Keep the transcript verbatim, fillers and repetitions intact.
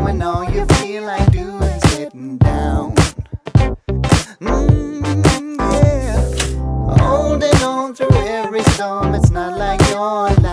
when all you feel like doing is sitting down. Mm, yeah. Holding on through every storm, it's not like your life.